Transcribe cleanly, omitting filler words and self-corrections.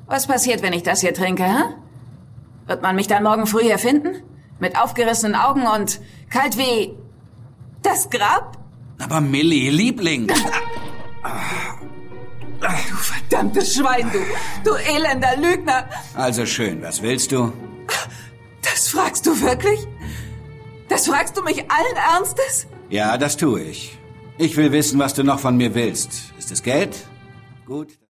Was passiert, wenn ich das hier trinke, hä? Wird man mich dann morgen früh hier finden? Mit aufgerissenen Augen und kalt wie das Grab? Aber Millie, Liebling. Du verdammtes Schwein, du elender Lügner. Also schön, was willst du? Das fragst du wirklich? Das fragst du mich allen Ernstes? Ja, das tue ich. Ich will wissen, was du noch von mir willst. Ist es Geld? Gut.